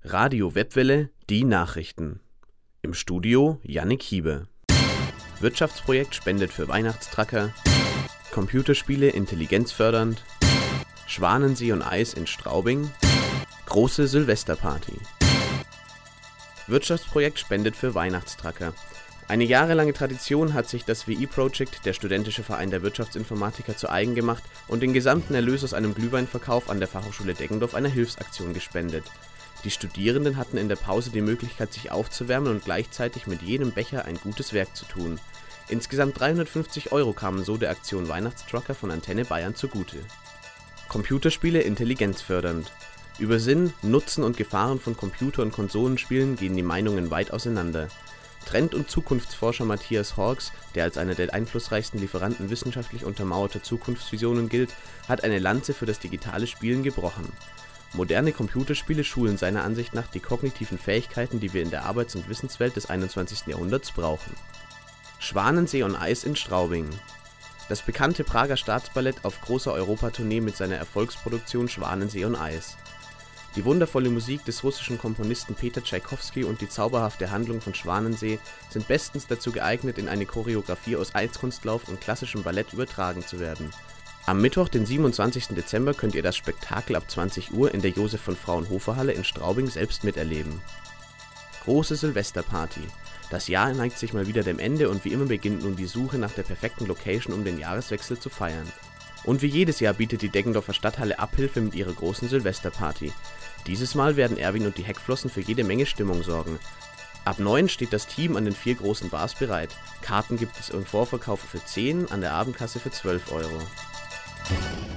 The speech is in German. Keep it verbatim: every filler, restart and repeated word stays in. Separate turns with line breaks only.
Radio Webwelle, die Nachrichten. Im Studio Jannik Hiebe. Wirtschaftsprojekt spendet für Weihnachtstracker. Computerspiele intelligenzfördernd. Schwanensee und Eis in Straubing. Große Silvesterparty. Wirtschaftsprojekt spendet für Weihnachtstracker. Eine jahrelange Tradition hat sich das W I-Project, der studentische Verein der Wirtschaftsinformatiker, zu eigen gemacht und den gesamten Erlös aus einem Glühweinverkauf an der Fachhochschule Deggendorf einer Hilfsaktion gespendet. Die Studierenden hatten in der Pause die Möglichkeit, sich aufzuwärmen und gleichzeitig mit jedem Becher ein gutes Werk zu tun. Insgesamt dreihundertfünfzig Euro kamen so der Aktion Weihnachtstrucker von Antenne Bayern zugute. Computerspiele intelligenzfördernd. Über Sinn, Nutzen und Gefahren von Computer- und Konsolenspielen gehen die Meinungen weit auseinander. Trend- und Zukunftsforscher Matthias Horks, der als einer der einflussreichsten Lieferanten wissenschaftlich untermauerter Zukunftsvisionen gilt, hat eine Lanze für das digitale Spielen gebrochen. Moderne Computerspiele schulen seiner Ansicht nach die kognitiven Fähigkeiten, die wir in der Arbeits- und Wissenswelt des einundzwanzigsten Jahrhunderts brauchen. Schwanensee und Eis in Straubing. Das bekannte Prager Staatsballett auf großer Europatournee mit seiner Erfolgsproduktion Schwanensee und Eis. Die wundervolle Musik des russischen Komponisten Peter Tschaikowski und die zauberhafte Handlung von Schwanensee sind bestens dazu geeignet, in eine Choreografie aus Eiskunstlauf und klassischem Ballett übertragen zu werden. Am Mittwoch, den siebenundzwanzigsten Dezember, könnt ihr das Spektakel ab zwanzig Uhr in der Josef von Fraunhofer-Halle in Straubing selbst miterleben. Große Silvesterparty. Das Jahr neigt sich mal wieder dem Ende und wie immer beginnt nun die Suche nach der perfekten Location, um den Jahreswechsel zu feiern. Und wie jedes Jahr bietet die Deggendorfer Stadthalle Abhilfe mit ihrer großen Silvesterparty. Dieses Mal werden Erwin und die Heckflossen für jede Menge Stimmung sorgen. Ab neun steht das Team an den vier großen Bars bereit. Karten gibt es im Vorverkauf für zehn, an der Abendkasse für zwölf Euro.